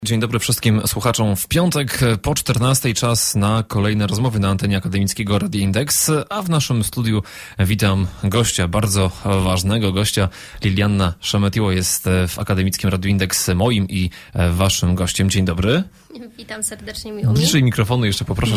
Dzień dobry wszystkim słuchaczom. W piątek po 14:00 czas na kolejne rozmowy na antenie akademickiego Radia Indeks, a w naszym studiu witam gościa, bardzo ważnego gościa. Lilianna Szemetiło jest w akademickim Radiu Indeks moim i waszym gościem. Dzień dobry. Witam serdecznie, miło mi. Bliżej mikrofonu jeszcze poproszę,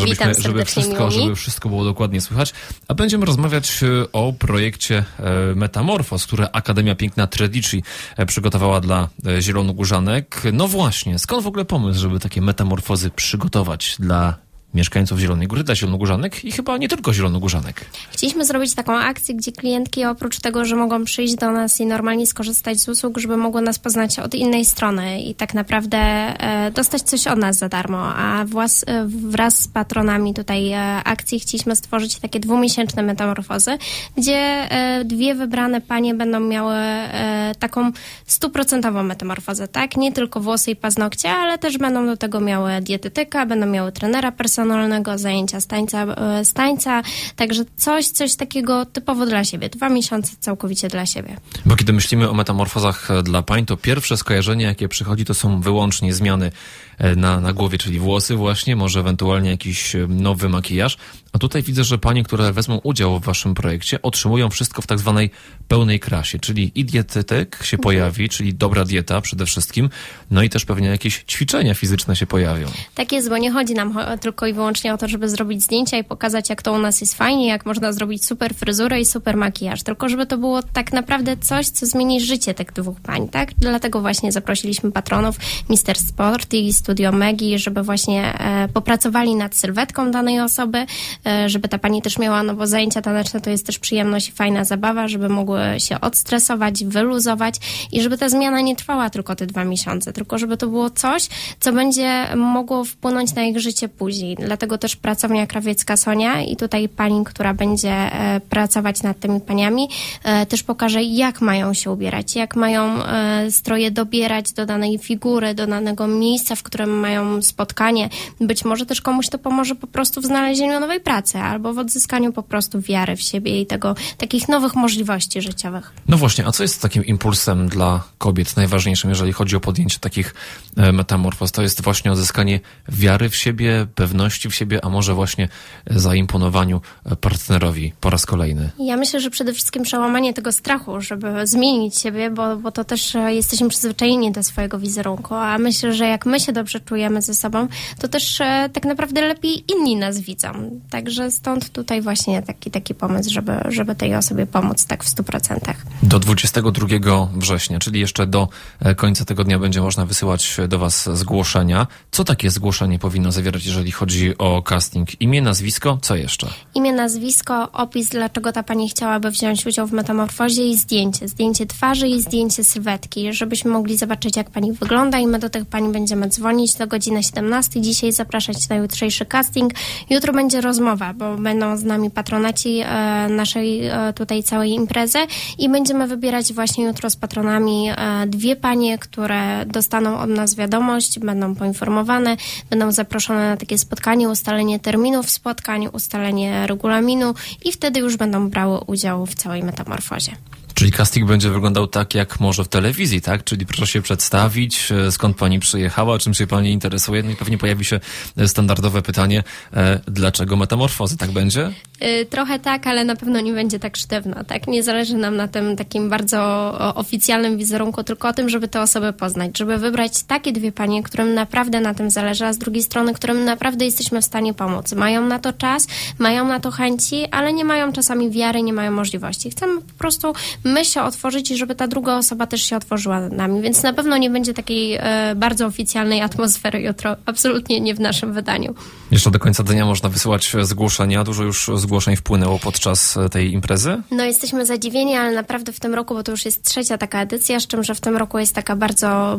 żeby wszystko było dokładnie słychać. A będziemy rozmawiać o projekcie Metamorfoz, które Akademia Piękna Tredici przygotowała dla zielonogórzanek. No właśnie, skąd w ogóle pomysł, żeby takie metamorfozy przygotować dla mieszkańców Zielonej Góry, dla zielonogórzanek i chyba nie tylko zielonogórzanek? Chcieliśmy zrobić taką akcję, gdzie klientki oprócz tego, że mogą przyjść do nas i normalnie skorzystać z usług, żeby mogły nas poznać od innej strony i tak naprawdę dostać coś od nas za darmo, a wraz z patronami tutaj akcji chcieliśmy stworzyć takie 2-miesięczne metamorfozy, gdzie dwie wybrane panie będą miały taką 100% metamorfozę, tak? Nie tylko włosy i paznokcie, ale też będą do tego miały dietetyka, będą miały trenera personalnego, zajęcia z tańca, także coś takiego typowo dla siebie. 2 miesiące całkowicie dla siebie. Bo kiedy myślimy o metamorfozach dla pań, to pierwsze skojarzenie, jakie przychodzi, to są wyłącznie zmiany na głowie, czyli włosy właśnie, może ewentualnie jakiś nowy makijaż. A tutaj widzę, że panie, które wezmą udział w waszym projekcie, otrzymują wszystko w tak zwanej pełnej krasie, czyli i dietetyk się pojawi, czyli dobra dieta przede wszystkim, no i też pewnie jakieś ćwiczenia fizyczne się pojawią. Tak jest, bo nie chodzi nam tylko i wyłącznie o to, żeby zrobić zdjęcia i pokazać, jak to u nas jest fajnie, jak można zrobić super fryzurę i super makijaż, tylko żeby to było tak naprawdę coś, co zmieni życie tych dwóch pań, tak? Dlatego właśnie zaprosiliśmy patronów Mister Sport i Studio Megi, żeby właśnie popracowali nad sylwetką danej osoby, żeby ta pani też miała, no bo zajęcia taneczne to jest też przyjemność i fajna zabawa, żeby mogły się odstresować, wyluzować i żeby ta zmiana nie trwała tylko te 2 miesiące, tylko żeby to było coś, co będzie mogło wpłynąć na ich życie później. Dlatego też pracownia krawiecka Sonia i tutaj pani, która będzie pracować nad tymi paniami, też pokaże, jak mają się ubierać, jak mają stroje dobierać do danej figury, do danego miejsca, w którym mają spotkanie. Być może też komuś to pomoże po prostu w znalezieniu nowej pracy albo w odzyskaniu po prostu wiary w siebie i takich nowych możliwości życiowych. No właśnie, a co jest takim impulsem dla kobiet najważniejszym, jeżeli chodzi o podjęcie takich metamorfoz? To jest właśnie odzyskanie wiary w siebie, pewności w siebie, a może właśnie zaimponowaniu partnerowi po raz kolejny? Ja myślę, że przede wszystkim przełamanie tego strachu, żeby zmienić siebie, bo to też jesteśmy przyzwyczajeni do swojego wizerunku, a myślę, że jak my się dobrze czujemy ze sobą, to też tak naprawdę lepiej inni nas widzą. Także stąd tutaj właśnie taki pomysł, żeby tej osobie pomóc tak w 100%. Do 22 września, czyli jeszcze do końca tego dnia będzie można wysyłać do was zgłoszenia. Co takie zgłoszenie powinno zawierać, jeżeli chodzi o casting? Imię, nazwisko, co jeszcze? Imię, nazwisko, opis, dlaczego ta pani chciałaby wziąć udział w metamorfozie i zdjęcie. Zdjęcie twarzy i zdjęcie sylwetki, żebyśmy mogli zobaczyć, jak pani wygląda i my do tych pani będziemy dzwonić do godziny 17. Dzisiaj zapraszać na jutrzejszy casting. Jutro będzie rozmowa, bo będą z nami patronaci naszej tutaj całej imprezy i będziemy wybierać właśnie jutro z patronami 2 panie, które dostaną od nas wiadomość, będą poinformowane, będą zaproszone na takie spotkanie, ustalenie terminów spotkań, ustalenie regulaminu i wtedy już będą brały udział w całej metamorfozie. Czyli casting będzie wyglądał tak, jak może w telewizji, tak? Czyli proszę się przedstawić, skąd pani przyjechała, czym się pani interesuje. No i pewnie pojawi się standardowe pytanie, dlaczego metamorfozy, tak będzie? Trochę tak, ale na pewno nie będzie tak sztywno, tak? Nie zależy nam na tym takim bardzo oficjalnym wizerunku, tylko o tym, żeby te osoby poznać, żeby wybrać takie 2 panie, którym naprawdę na tym zależy, a z drugiej strony, którym naprawdę jesteśmy w stanie pomóc. Mają na to czas, mają na to chęci, ale nie mają czasami wiary, nie mają możliwości. Chcemy po prostu my się otworzyć i żeby ta druga osoba też się otworzyła nad nami, więc na pewno nie będzie takiej bardzo oficjalnej atmosfery jutro, absolutnie nie w naszym wydaniu. Jeszcze do końca dnia można wysyłać zgłoszenia. Dużo już zgłoszeń wpłynęło podczas tej imprezy? No jesteśmy zadziwieni, ale naprawdę w tym roku, bo to już jest 3. taka edycja, z czym, że w tym roku jest taka bardzo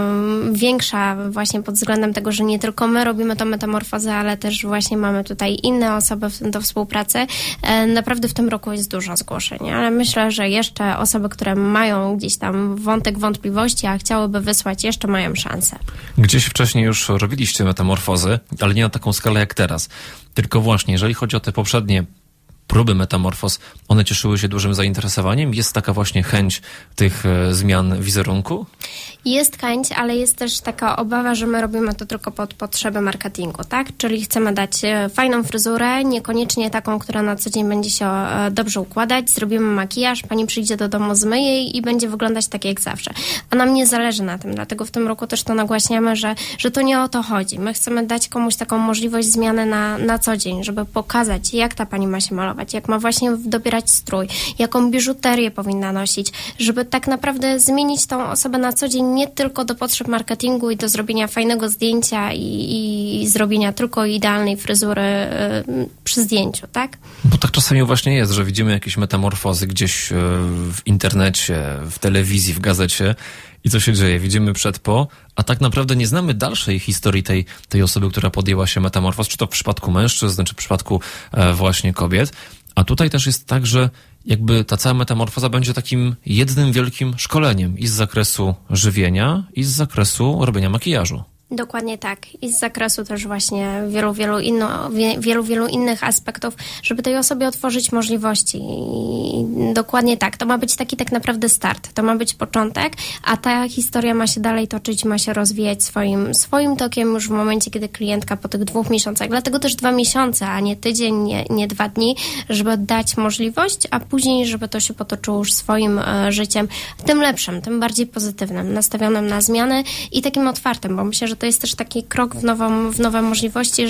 większa właśnie pod względem tego, że nie tylko my robimy tą metamorfozę, ale też właśnie mamy tutaj inne osoby do współpracy. Naprawdę w tym roku jest dużo zgłoszeń, ale myślę, że jeszcze osoby, które mają gdzieś tam wątek wątpliwości, a chciałyby wysłać, jeszcze mają szansę. Gdzieś wcześniej już robiliście metamorfozy, ale nie na taką skalę jak teraz. Tylko właśnie, jeżeli chodzi o te poprzednie próby metamorfoz, one cieszyły się dużym zainteresowaniem? Jest taka właśnie chęć tych zmian wizerunku? Jest chęć, ale jest też taka obawa, że my robimy to tylko pod potrzeby marketingu, tak? Czyli chcemy dać fajną fryzurę, niekoniecznie taką, która na co dzień będzie się dobrze układać. Zrobimy makijaż, pani przyjdzie do domu, zmyje jej i będzie wyglądać tak jak zawsze. A nam nie zależy na tym, dlatego w tym roku też to nagłaśniamy, że to nie o to chodzi. My chcemy dać komuś taką możliwość zmiany na co dzień, żeby pokazać, jak ta pani ma się malować, jak ma właśnie dobierać strój, jaką biżuterię powinna nosić, żeby tak naprawdę zmienić tą osobę na co dzień nie tylko do potrzeb marketingu i do zrobienia fajnego zdjęcia i zrobienia tylko idealnej fryzury przy zdjęciu, tak? Bo tak czasami właśnie jest, że widzimy jakieś metamorfozy gdzieś w internecie, w telewizji, w gazecie i co się dzieje? Widzimy przed, po, a tak naprawdę nie znamy dalszej historii tej osoby, która podjęła się metamorfoz, czy to w przypadku mężczyzn, czy w przypadku właśnie kobiet. A tutaj też jest tak, że jakby ta cała metamorfoza będzie takim jednym wielkim szkoleniem i z zakresu żywienia, i z zakresu robienia makijażu. Dokładnie tak. I z zakresu też właśnie wielu innych aspektów, żeby tej osobie otworzyć możliwości. I dokładnie tak. To ma być taki tak naprawdę start. To ma być początek, a ta historia ma się dalej toczyć, ma się rozwijać swoim tokiem już w momencie, kiedy klientka po tych 2 miesiącach, dlatego też 2 miesiące, a nie tydzień, nie 2 dni, żeby dać możliwość, a później, żeby to się potoczyło już swoim życiem, tym lepszym, tym bardziej pozytywnym, nastawionym na zmiany i takim otwartym, bo myślę, że to jest też taki krok w nowe możliwości,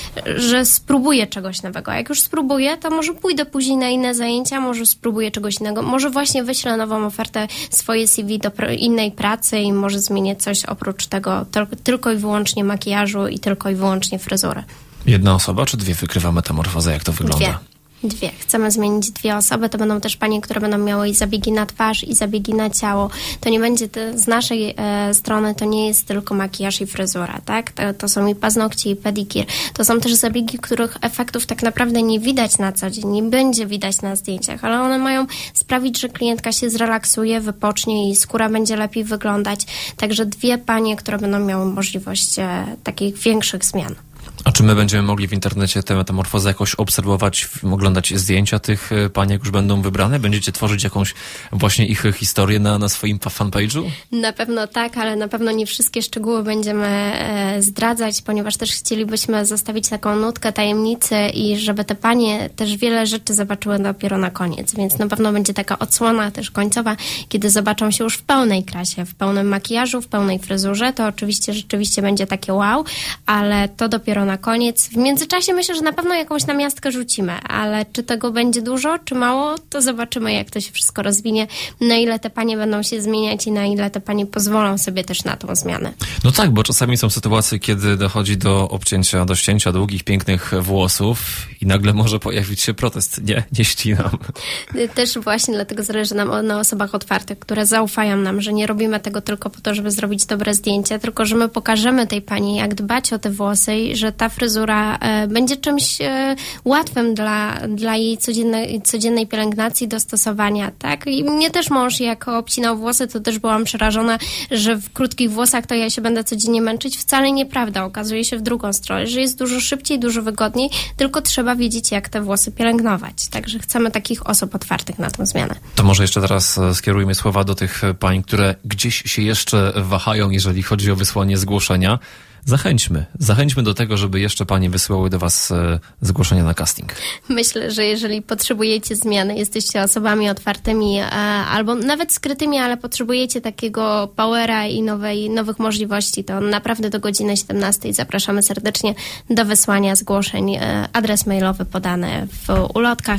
że spróbuję czegoś nowego. A jak już spróbuję, to może pójdę później na inne zajęcia, może spróbuję czegoś innego, może właśnie wyślę nową ofertę, swoje CV do innej pracy i może zmienię coś oprócz tego tylko i wyłącznie makijażu i tylko i wyłącznie fryzury. Jedna osoba czy 2 wykrywa metamorfozę? Jak to wygląda? 2. Chcemy zmienić 2 osoby. To będą też panie, które będą miały i zabiegi na twarz, i zabiegi na ciało. To nie będzie z naszej strony, to nie jest tylko makijaż i fryzura, tak? To są i paznokcie, i pedikir. To są też zabiegi, których efektów tak naprawdę nie widać na co dzień, nie będzie widać na zdjęciach, ale one mają sprawić, że klientka się zrelaksuje, wypocznie i skóra będzie lepiej wyglądać. Także 2 panie, które będą miały możliwość takich większych zmian. A czy my będziemy mogli w internecie tę metamorfozę jakoś obserwować, oglądać zdjęcia tych pań, jak już będą wybrane? Będziecie tworzyć jakąś właśnie ich historię na swoim fanpage'u? Na pewno tak, ale na pewno nie wszystkie szczegóły będziemy zdradzać, ponieważ też chcielibyśmy zostawić taką nutkę tajemnicy i żeby te panie też wiele rzeczy zobaczyły dopiero na koniec, więc na pewno będzie taka odsłona też końcowa, kiedy zobaczą się już w pełnej krasie, w pełnym makijażu, w pełnej fryzurze, to oczywiście rzeczywiście będzie takie wow, ale to dopiero na koniec. W międzyczasie myślę, że na pewno jakąś namiastkę rzucimy, ale czy tego będzie dużo, czy mało, to zobaczymy, jak to się wszystko rozwinie, na ile te panie będą się zmieniać i na ile te panie pozwolą sobie też na tą zmianę. No tak, bo czasami są sytuacje, kiedy dochodzi do obcięcia, do ścięcia długich, pięknych włosów i nagle może pojawić się protest. Nie ścinam. Też właśnie dlatego zależy nam na osobach otwartych, które zaufają nam, że nie robimy tego tylko po to, żeby zrobić dobre zdjęcie, tylko że my pokażemy tej pani, jak dbać o te włosy i że ta fryzura będzie czymś łatwym dla jej codziennej pielęgnacji, dostosowania, tak? I mnie też mąż, jak obcinał włosy, to też byłam przerażona, że w krótkich włosach to ja się będę codziennie męczyć. Wcale nieprawda. Okazuje się w drugą stronę, że jest dużo szybciej, dużo wygodniej, tylko trzeba wiedzieć, jak te włosy pielęgnować. Także chcemy takich osób otwartych na tę zmianę. To może jeszcze teraz skierujmy słowa do tych pań, które gdzieś się jeszcze wahają, jeżeli chodzi o wysłanie zgłoszenia. Zachęćmy do tego, żeby jeszcze panie wysyłały do was zgłoszenia na casting. Myślę, że jeżeli potrzebujecie zmiany, jesteście osobami otwartymi albo nawet skrytymi, ale potrzebujecie takiego powera i nowych możliwości, to naprawdę do godziny 17 zapraszamy serdecznie do wysłania zgłoszeń. Adres mailowy podany w ulotkach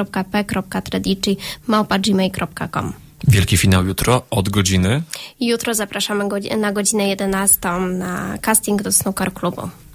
a.p.tradici@gmail.com. Wielki finał jutro od godziny? Jutro zapraszamy na godzinę 11 na casting do snooker klubu.